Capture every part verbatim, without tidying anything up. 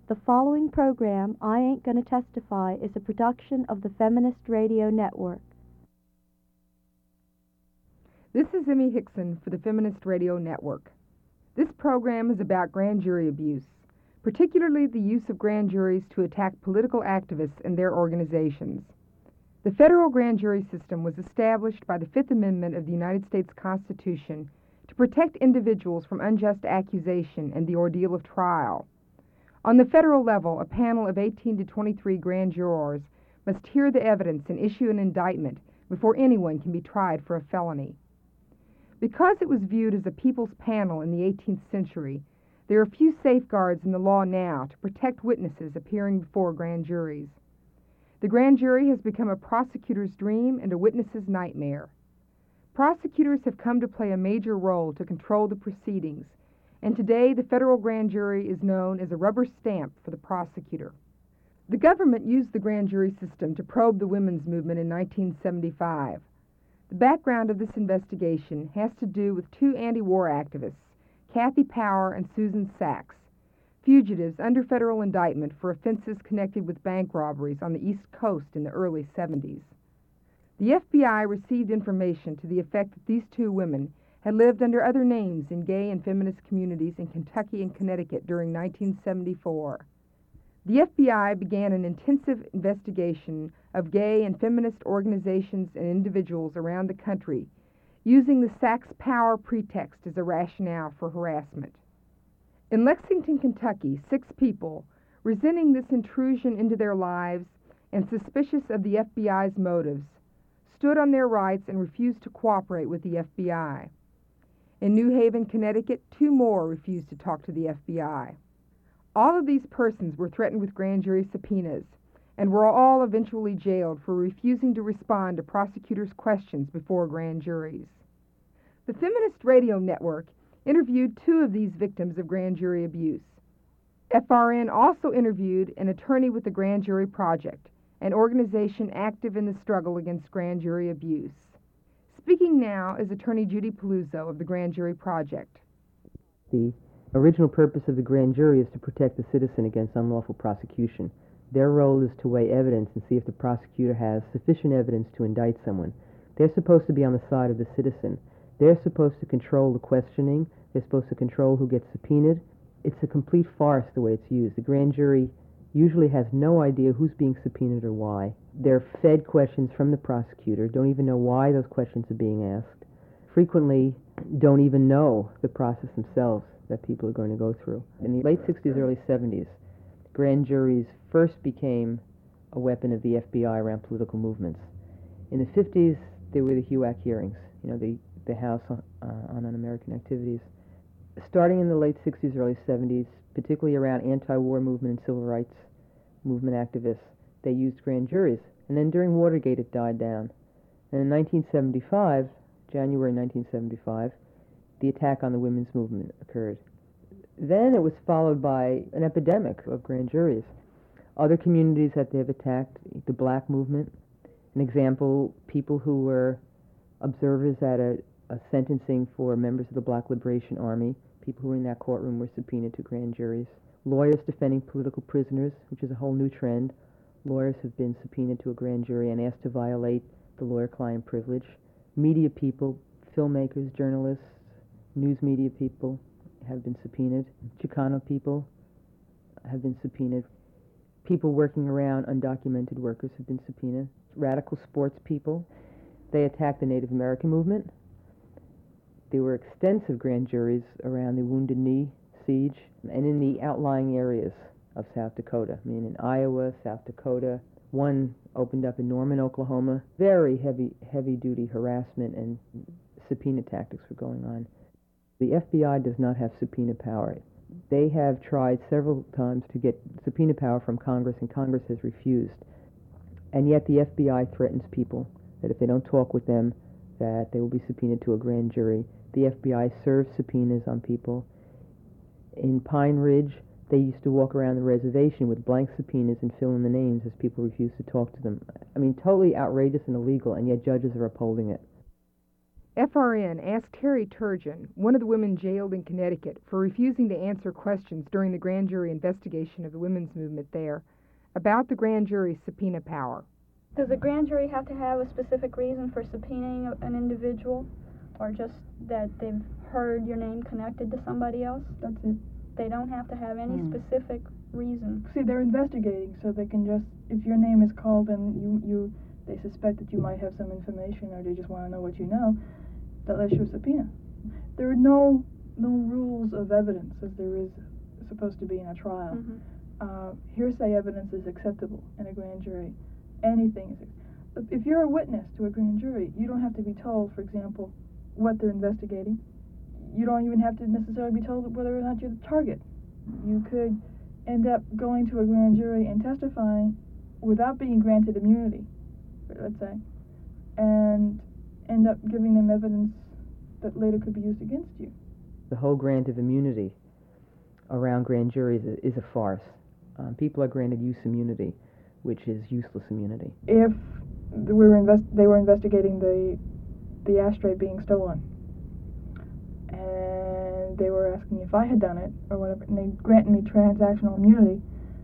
The following program, I Ain't Gonna Testify, is a production of the Feminist Radio Network. This is Emmy Hickson for the Feminist Radio Network. This program is about grand jury abuse, particularly the use of grand juries to attack political activists and their organizations. The federal grand jury system was established by the Fifth Amendment of the United States Constitution to protect individuals from unjust accusation and the ordeal of trial. On the federal level, a panel of eighteen to twenty-three grand jurors must hear the evidence and issue an indictment before anyone can be tried for a felony. Because it was viewed as a people's panel in the eighteenth century, there are few safeguards in the law now to protect witnesses appearing before grand juries. The grand jury has become a prosecutor's dream and a witness's nightmare. Prosecutors have come to play a major role to control the proceedings, and today the federal grand jury is known as a rubber stamp for the prosecutor. The government used the grand jury system to probe the women's movement in nineteen seventy-five. The background of this investigation has to do with two anti-war activists, Kathy Power and Susan Sachs, fugitives under federal indictment for offenses connected with bank robberies on the East Coast in the early seventies. The F B I received information to the effect that these two women had lived under other names in gay and feminist communities in Kentucky and Connecticut during nineteen seventy-four. The F B I began an intensive investigation of gay and feminist organizations and individuals around the country, using the Sachs Power pretext as a rationale for harassment. In Lexington, Kentucky, six people, resenting this intrusion into their lives and suspicious of the F B I's motives, stood on their rights and refused to cooperate with the F B I. In New Haven, Connecticut, two more refused to talk to the F B I. All of these persons were threatened with grand jury subpoenas and were all eventually jailed for refusing to respond to prosecutors' questions before grand juries. The Feminist Radio Network interviewed two of these victims of grand jury abuse. F R N also interviewed an attorney with the Grand Jury Project, an organization active in the struggle against grand jury abuse. Speaking now is attorney Judy Paluzzo of the Grand Jury Project. The original purpose of the grand jury is to protect the citizen against unlawful prosecution. Their role is to weigh evidence and see if the prosecutor has sufficient evidence to indict someone. They're supposed to be on the side of the citizen. They're supposed to control the questioning. They're supposed to control who gets subpoenaed. It's a complete farce the way it's used. The grand jury usually has no idea who's being subpoenaed or why. They're fed questions from the prosecutor, don't even know why those questions are being asked, frequently don't even know the process themselves that people are going to go through. In the late sixties, early seventies, grand juries first became a weapon of the F B I around political movements. In the fifties, there were the HUAC hearings, you know, the, the House on, uh, on Un-American Activities. Starting in the late sixties, early seventies, particularly around anti-war movement and civil rights movement activists, they used grand juries. And then during Watergate, it died down. And in nineteen seventy-five, January nineteen seventy-five, the attack on the women's movement occurred. Then it was followed by an epidemic of grand juries. Other communities that they've attacked, the black movement, an example, people who were observers at a, a sentencing for members of the Black Liberation Army, people who were in that courtroom were subpoenaed to grand juries. Lawyers defending political prisoners, which is a whole new trend. Lawyers have been subpoenaed to a grand jury and asked to violate the lawyer-client privilege. Media people, filmmakers, journalists, news media people have been subpoenaed. Chicano people have been subpoenaed. People working around undocumented workers have been subpoenaed. Radical sports people. They attacked the Native American movement. There were extensive grand juries around the Wounded Knee siege and in the outlying areas of South Dakota. I mean, in Iowa, South Dakota. One opened up in Norman, Oklahoma. Very heavy, heavy-duty harassment and subpoena tactics were going on. The F B I does not have subpoena power. They have tried several times to get subpoena power from Congress, and Congress has refused. And yet the F B I threatens people that if they don't talk with them, that they will be subpoenaed to a grand jury. The F B I serves subpoenas on people. In Pine Ridge, they used to walk around the reservation with blank subpoenas and fill in the names as people refused to talk to them. I mean, totally outrageous and illegal, and yet judges are upholding it. F R N asked Terry Turgeon, one of the women jailed in Connecticut, for refusing to answer questions during the grand jury investigation of the women's movement there about the grand jury's subpoena power. Does a grand jury have to have a specific reason for subpoenaing an individual, or just that they've heard your name connected to somebody else? That's it. They don't have to have any Mm. specific reason. See, they're investigating, so they can just, if your name is called and you, you, they suspect that you might have some information, or they just want to know what you know, that lets you a subpoena. There are no no rules of evidence as there is supposed to be in a trial. Mm-hmm. Uh, hearsay evidence is acceptable in a grand jury. Anything is. If you're a witness to a grand jury, you don't have to be told, for example, what they're investigating. You don't even have to necessarily be told whether or not you're the target. You could end up going to a grand jury and testifying without being granted immunity, let's say, and end up giving them evidence that later could be used against you. The whole grant of immunity around grand juries is, is a farce. Um, people are granted use immunity, which is useless immunity. If we were invest- they were investigating the the ashtray being stolen, and they were asking if I had done it or whatever, and they granted me transactional immunity,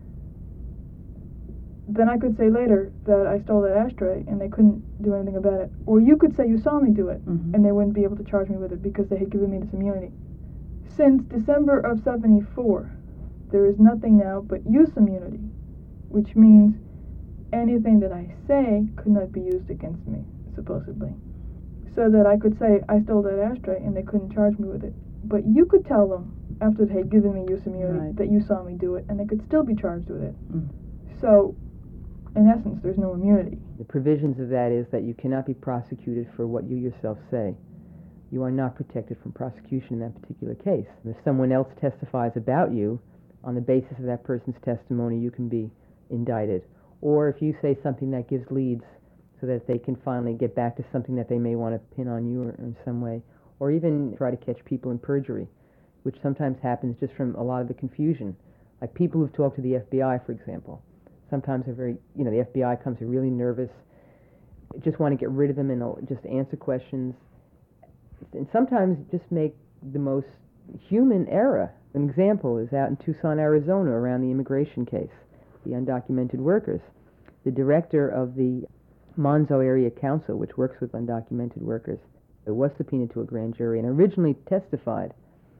then I could say later that I stole that ashtray and they couldn't do anything about it. Or you could say you saw me do it, Mm-hmm. and they wouldn't be able to charge me with it because they had given me this immunity. Since December of seventy-four, there is nothing now but use immunity, which means anything that I say could not be used against me, supposedly. So that I could say I stole that ashtray and they couldn't charge me with it. But you could tell them, after they had given me use immunity, Right. that you saw me do it, and they could still be charged with it. Mm. So, in essence, there's no immunity. The provisions of that is that you cannot be prosecuted for what you yourself say. You are not protected from prosecution in that particular case. If someone else testifies about you, on the basis of that person's testimony, you can be indicted. Or if you say something that gives leads so that they can finally get back to something that they may want to pin on you or, or in some way, or even try to catch people in perjury, which sometimes happens just from a lot of the confusion. Like people who've talked to the F B I, for example. Sometimes they're very, you know, the F B I comes, they're really nervous, just want to get rid of them and just answer questions. And sometimes just make the most human error. An example is out in Tucson, Arizona, around the immigration case, the undocumented workers. The director of the Monzo Area Council, which works with undocumented workers, it was subpoenaed to a grand jury and originally testified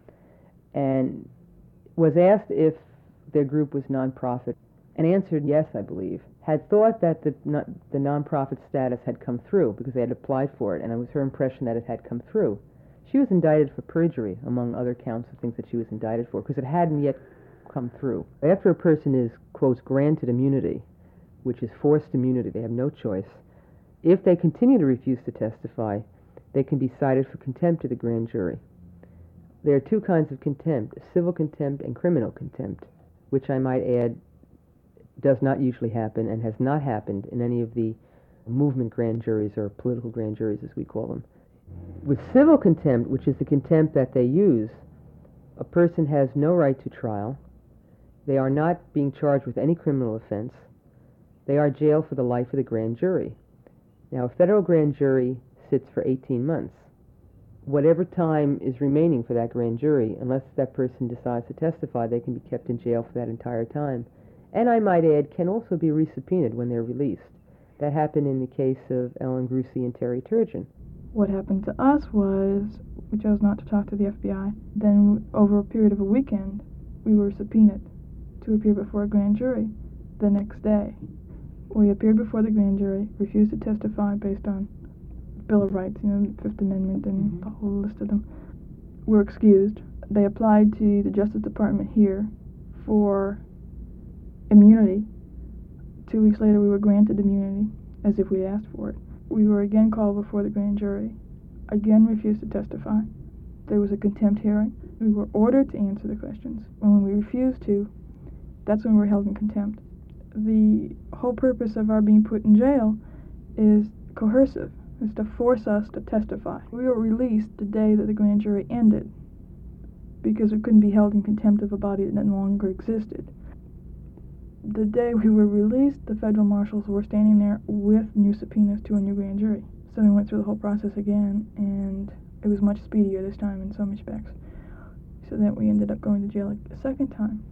and was asked if their group was nonprofit and answered yes, I believe. Had thought that the not, the nonprofit status had come through because they had applied for it, and it was her impression that it had come through. She was indicted for perjury, among other counts of things that she was indicted for, because it hadn't yet come through. After a person is, quote, granted immunity, which is forced immunity, they have no choice, if they continue to refuse to testify, they can be cited for contempt to the grand jury. There are two kinds of contempt, civil contempt and criminal contempt, which I might add does not usually happen and has not happened in any of the movement grand juries or political grand juries, as we call them. With civil contempt, which is the contempt that they use, a person has no right to trial. They are not being charged with any criminal offense. They are jailed for the life of the grand jury. Now, a federal grand jury sits for eighteen months. Whatever time is remaining for that grand jury, unless that person decides to testify, they can be kept in jail for that entire time. And I might add, can also be resubpoenaed when they're released. That happened in the case of Ellen Grucy and Terry Turgeon. What happened to us was we chose not to talk to the F B I. Then, over a period of a weekend, we were subpoenaed to appear before a grand jury the next day. We appeared before the grand jury, refused to testify based on Bill of Rights, you know, Fifth Amendment and mm-hmm. the whole list of them. Were excused. They applied to the Justice Department here for immunity. Two weeks later, we were granted immunity, as if we asked for it. We were again called before the grand jury, again refused to testify. There was a contempt hearing. We were ordered to answer the questions. And when we refused to, that's when we were held in contempt. The whole purpose of our being put in jail is coercive, is to force us to testify. We were released the day that the grand jury ended because we couldn't be held in contempt of a body that no longer existed. The day we were released, the federal marshals were standing there with new subpoenas to a new grand jury. So we went through the whole process again, and it was much speedier this time in some respects. So that we ended up going to jail a second time.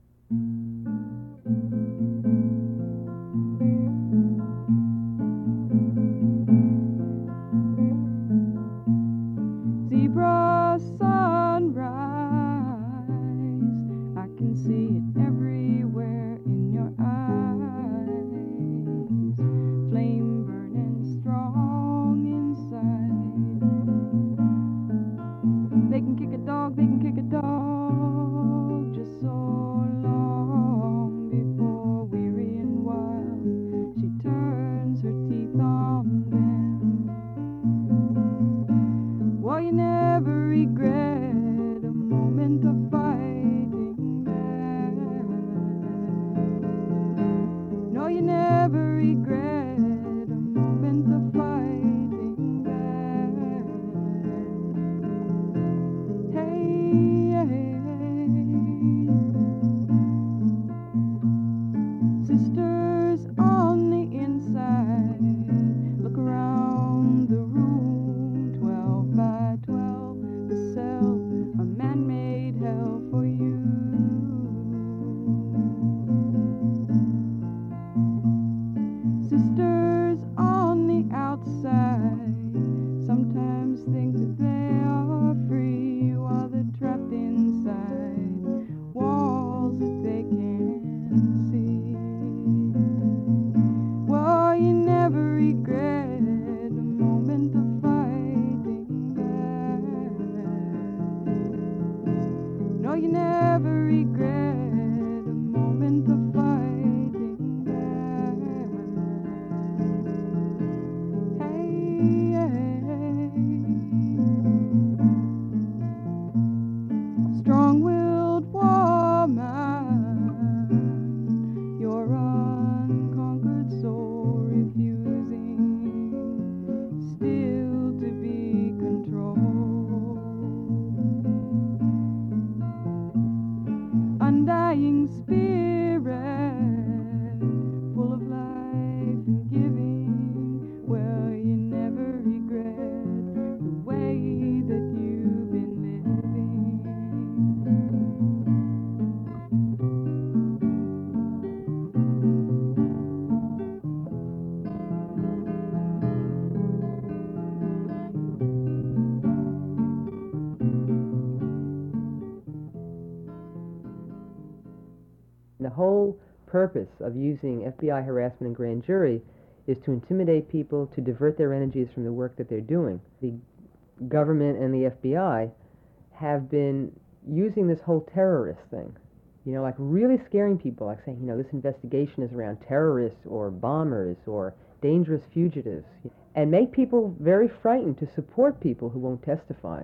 Zebra sunrise, I can see it everywhere in your eyes. Flame burning strong inside. They can kick a dog, they can kick a dog just so long before weary and wild she turns her teeth on them. Well, you never regret a moment of fighting back. No, you never regret a moment of fighting back. Hey, hey. Sisters on the inside, look around the room, twelve by twelve, the cell, a man-made hell for you. Sisters on the outside sometimes think that they are free while they're trapped inside walls that they can't see. Well, you never regret a moment of fighting back. No, you never regret a moment of fighting back. Hey, hey. Strong-willed woman, your unconquered soul refusing still to be controlled. Undying spirit, full of life and giving. Well, you never regret the way that you've been living. The whole purpose of using F B I harassment and grand jury is to intimidate people, to divert their energies from the work that they're doing. The government and the F B I have been using this whole terrorist thing, you know, like really scaring people, like saying, you know, this investigation is around terrorists or bombers or dangerous fugitives, and make people very frightened to support people who won't testify.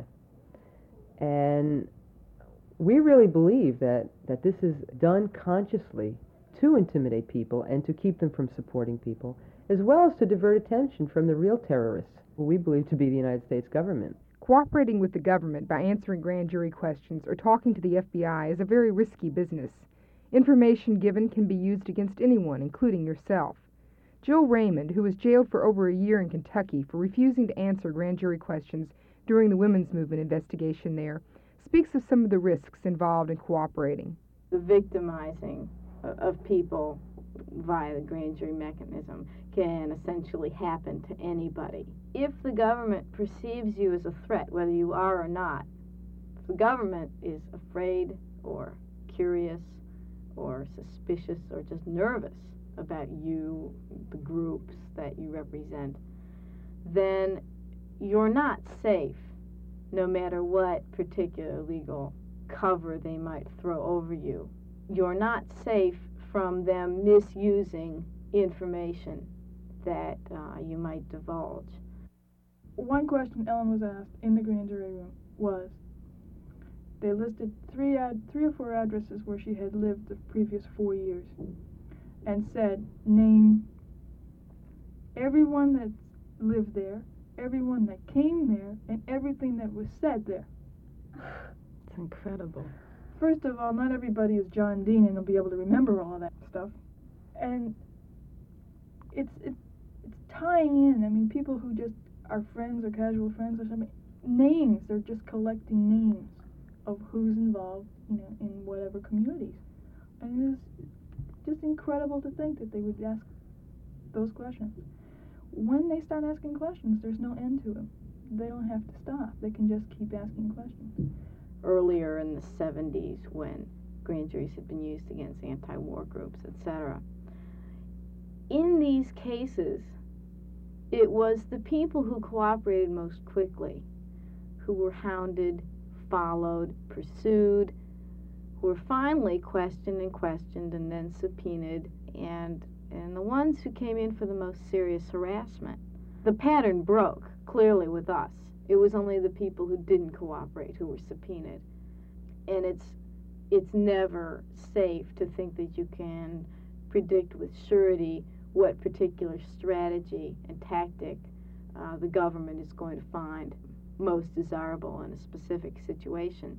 And we really believe that, that this is done consciously to intimidate people and to keep them from supporting people, as well as to divert attention from the real terrorists, who we believe to be the United States government. Cooperating with the government by answering grand jury questions or talking to the F B I is a very risky business. Information given can be used against anyone, including yourself. Jill Raymond, who was jailed for over a year in Kentucky for refusing to answer grand jury questions during the women's movement investigation there, speaks of some of the risks involved in cooperating. The victimizing of people via the grand jury mechanism can essentially happen to anybody. If the government perceives you as a threat, whether you are or not, if the government is afraid or curious or suspicious or just nervous about you, the groups that you represent, then you're not safe, no matter what particular legal cover they might throw over you. You're not safe from them misusing information that uh, you might divulge. One question Ellen was asked in the grand jury room was, they listed three ad, three or four addresses where she had lived the previous four years, and said, name everyone that lived there, everyone that came there, and everything that was said there. It's incredible. First of all, not everybody is John Dean and will be able to remember all of that stuff. And it's, it's, it's tying in. I mean, people who just our friends or casual friends or something. Names, they're just collecting names of who's involved, you know, in whatever communities. And it is just incredible to think that they would ask those questions. When they start asking questions, there's no end to them. They don't have to stop. They can just keep asking questions. Earlier in the seventies, when grand juries had been used against anti-war groups, et cetera, in these cases, it was the people who cooperated most quickly, who were hounded, followed, pursued, who were finally questioned and questioned and then subpoenaed, and and the ones who came in for the most serious harassment. The pattern broke, clearly, with us. It was only the people who didn't cooperate who were subpoenaed. And it's it's never safe to think that you can predict with surety what particular strategy and tactic uh, the government is going to find most desirable in a specific situation.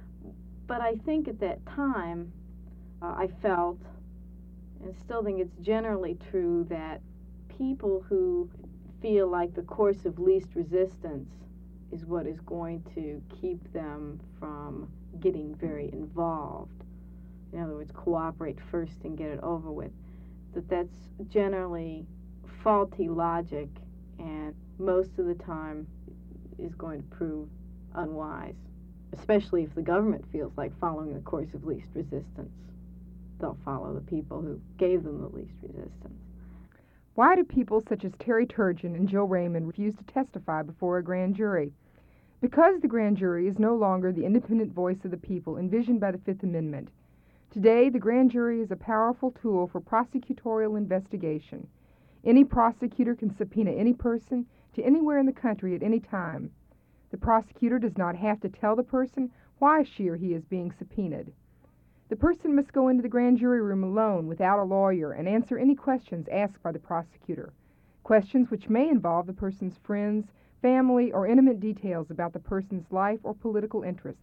But I think at that time, uh, I felt, and still think it's generally true, that people who feel like the course of least resistance is what is going to keep them from getting very involved, in other words, cooperate first and get it over with, that that's generally faulty logic and most of the time is going to prove unwise, especially if the government feels like following the course of least resistance. They'll follow the people who gave them the least resistance. Why do people such as Terry Turgeon and Jill Raymond refuse to testify before a grand jury? Because the grand jury is no longer the independent voice of the people envisioned by the Fifth Amendment. Today, the grand jury is a powerful tool for prosecutorial investigation. Any prosecutor can subpoena any person to anywhere in the country at any time. The prosecutor does not have to tell the person why she or he is being subpoenaed. The person must go into the grand jury room alone without a lawyer and answer any questions asked by the prosecutor, questions which may involve the person's friends, family, or intimate details about the person's life or political interests.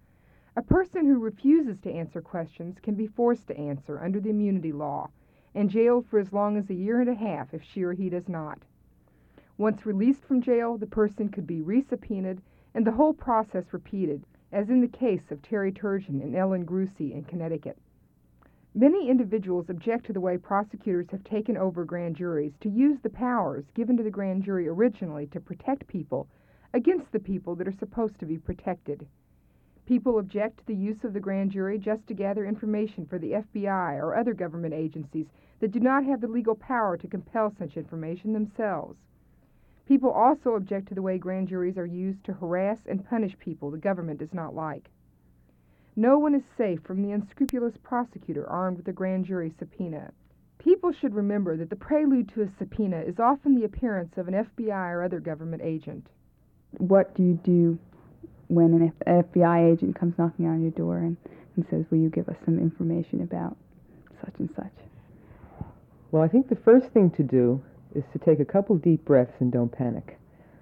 A person who refuses to answer questions can be forced to answer under the immunity law and jailed for as long as a year and a half if she or he does not. Once released from jail, the person could be re-subpoenaed and the whole process repeated, as in the case of Terry Turgeon and Ellen Grucy in Connecticut. Many individuals object to the way prosecutors have taken over grand juries to use the powers given to the grand jury originally to protect people against the people that are supposed to be protected. People object to the use of the grand jury just to gather information for the F B I or other government agencies that do not have the legal power to compel such information themselves. People also object to the way grand juries are used to harass and punish people the government does not like. No one is safe from the unscrupulous prosecutor armed with a grand jury subpoena. People should remember that the prelude to a subpoena is often the appearance of an F B I or other government agent. What do you do when an F B I agent comes knocking on your door and, and says, will you give us some information about such and such? Well, I think the first thing to do is to take a couple deep breaths and don't panic.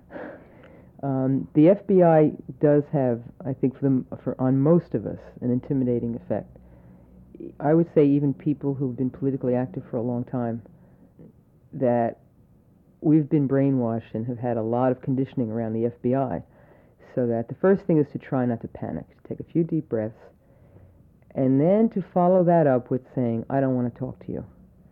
Um, the F B I does have, I think, for, them, for on most of us, an intimidating effect. I would say even people who've been politically active for a long time, that we've been brainwashed and have had a lot of conditioning around the F B I, so that the first thing is to try not to panic, to take a few deep breaths, and then to follow that up with saying, I don't want to talk to you.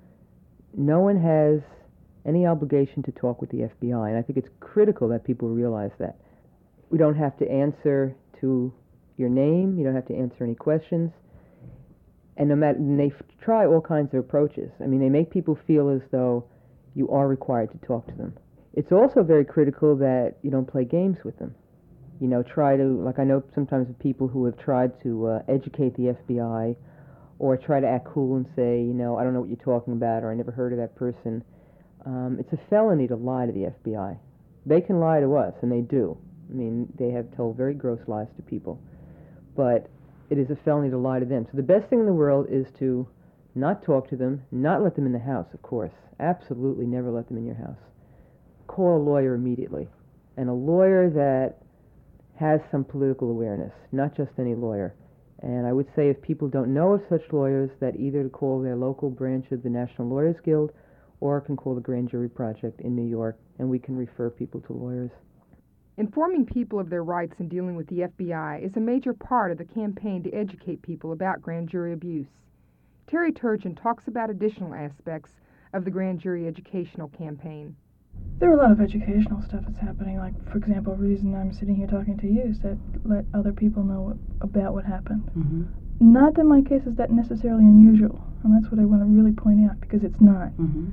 No one has any obligation to talk with the F B I, and I think it's critical that people realize that. We don't have to answer to your name, you don't have to answer any questions, and no matter, and they f- try all kinds of approaches. I mean, they make people feel as though you are required to talk to them. It's also very critical that you don't play games with them. You know, try to, like I know sometimes of people who have tried to uh, educate the F B I, or try to act cool and say, you know, I don't know what you're talking about, or I never heard of that person. Um, it's a felony to lie to the F B I. They can lie to us, and they do. I mean, they have told very gross lies to people. But it is a felony to lie to them. So the best thing in the world is to not talk to them, not let them in the house, of course. Absolutely never let them in your house. Call a lawyer immediately. And a lawyer that has some political awareness, not just any lawyer. And I would say if people don't know of such lawyers, that either to call their local branch of the National Lawyers Guild or can call the Grand Jury Project in New York, and we can refer people to lawyers. Informing people of their rights in dealing with the F B I is a major part of the campaign to educate people about grand jury abuse. Terry Turgeon talks about additional aspects of the grand jury educational campaign. There are a lot of educational stuff that's happening, like, for example, the reason I'm sitting here talking to you is that let other people know about what happened. Mm-hmm. Not that my case is that necessarily unusual, and that's what I want to really point out, because it's not. Mm-hmm.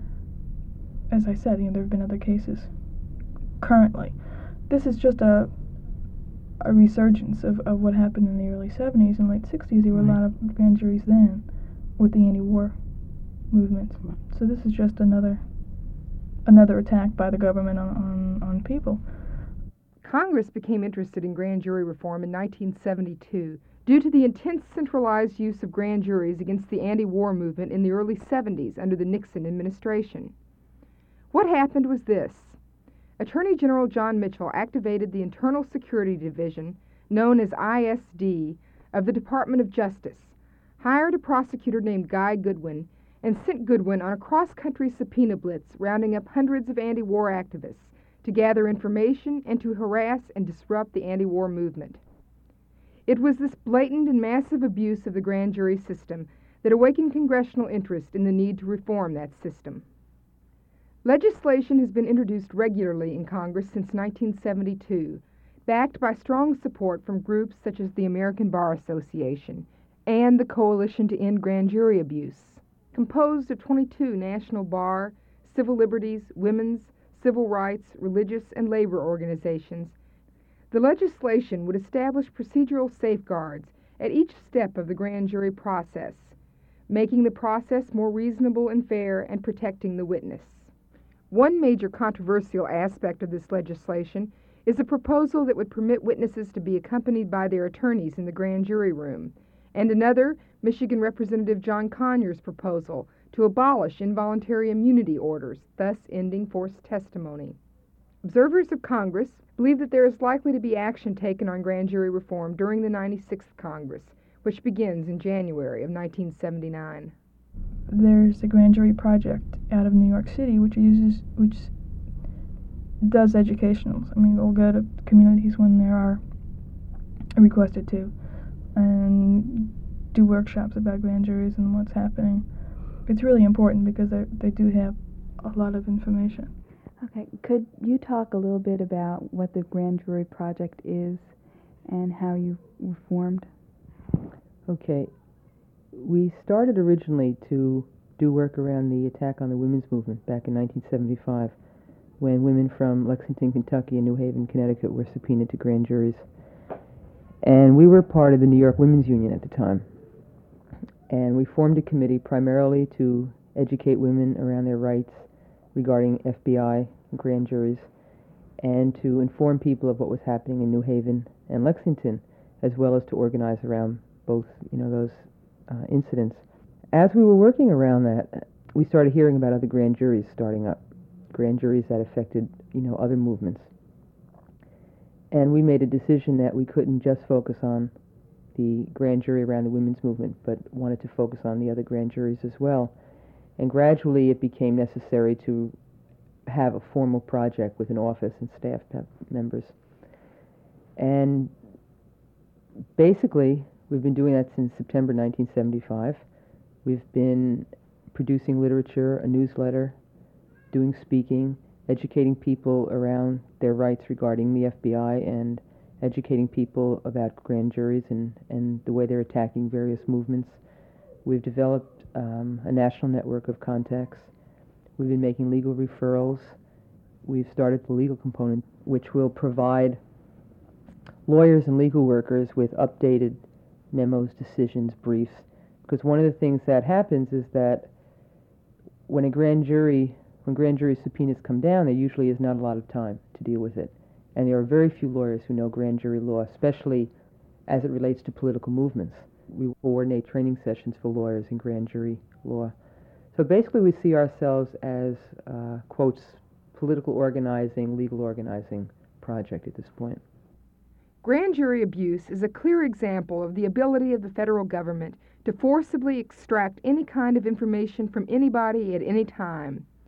As I said, you know, there have been other cases currently. This is just a a resurgence of, of what happened in the early seventies and late sixties. There were Right. a lot of grand juries then with the anti-war movement. Right. So this is just another another attack by the government on, on, on people. Congress became interested in grand jury reform in nineteen seventy-two due to the intense centralized use of grand juries against the anti-war movement in the early seventies under the Nixon administration. What happened was this. Attorney General John Mitchell activated the Internal Security Division, known as I S D, of the Department of Justice, hired a prosecutor named Guy Goodwin, and sent Goodwin on a cross-country subpoena blitz rounding up hundreds of anti-war activists to gather information and to harass and disrupt the anti-war movement. It was this blatant and massive abuse of the grand jury system that awakened congressional interest in the need to reform that system. Legislation has been introduced regularly in Congress since nineteen seventy-two, backed by strong support from groups such as the American Bar Association and the Coalition to End Grand Jury Abuse, composed of twenty-two national bar, civil liberties, women's, civil rights, religious, and labor organizations. The legislation would establish procedural safeguards at each step of the grand jury process, making the process more reasonable and fair and protecting the witness. One major controversial aspect of this legislation is a proposal that would permit witnesses to be accompanied by their attorneys in the grand jury room, and another, Michigan Representative John Conyers' proposal to abolish involuntary immunity orders, thus ending forced testimony. Observers of Congress believe that there is likely to be action taken on grand jury reform during the ninety-sixth Congress, which begins in January of nineteen seventy-nine. There's a grand jury project out of New York City which uses which does educationals. I mean, we'll go to communities when there are requested to and do workshops about grand juries and what's happening. It's really important because they they do have a lot of information. Okay, could you talk a little bit about what the Grand Jury Project is and how you were formed? Okay. We started originally to do work around the attack on the women's movement back in nineteen seventy-five, when women from Lexington, Kentucky and New Haven, Connecticut were subpoenaed to grand juries. And we were part of the New York Women's Union at the time. And we formed a committee primarily to educate women around their rights regarding F B I and grand juries, and to inform people of what was happening in New Haven and Lexington, as well as to organize around both, you know, those uh, incidents. As we were working around that, we started hearing about other grand juries starting up, grand juries that affected, you know, other movements. And we made a decision that we couldn't just focus on the grand jury around the women's movement, but wanted to focus on the other grand juries as well. And gradually it became necessary to have a formal project with an office and staff members. And basically, we've been doing that since September nineteen seventy-five. We've been producing literature, a newsletter, doing speaking, educating people around their rights regarding the F B I, and educating people about grand juries and, and the way they're attacking various movements. We've developed um, a national network of contacts. We've been making legal referrals. We've started the legal component, which will provide lawyers and legal workers with updated memos, decisions, briefs. Because one of the things that happens is that when a grand jury, when grand jury subpoenas come down, there usually is not a lot of time to deal with it. And there are very few lawyers who know grand jury law, especially as it relates to political movements. We coordinate training sessions for lawyers in grand jury law. So basically we see ourselves as, uh, quotes, political organizing, legal organizing project at this point. Grand jury abuse is a clear example of the ability of the federal government to forcibly extract any kind of information from anybody at any time.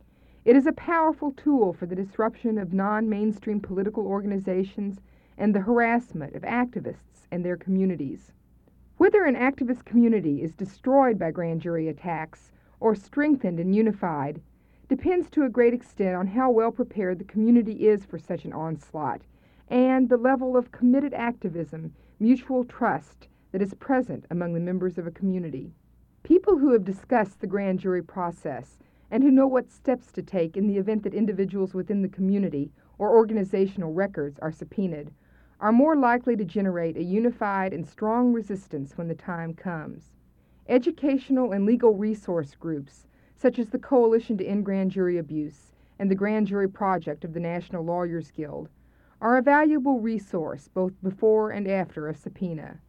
It is a powerful tool for the disruption of non-mainstream political organizations and the harassment of activists and their communities. Whether an activist community is destroyed by grand jury attacks or strengthened and unified depends to a great extent on how well prepared the community is for such an onslaught and the level of committed activism, mutual trust that is present among the members of a community. People who have discussed the grand jury process and who know what steps to take in the event that individuals within the community or organizational records are subpoenaed are more likely to generate a unified and strong resistance when the time comes. Educational and legal resource groups, such as the Coalition to End Grand Jury Abuse and the Grand Jury Project of the National Lawyers Guild, are a valuable resource both before and after a subpoena.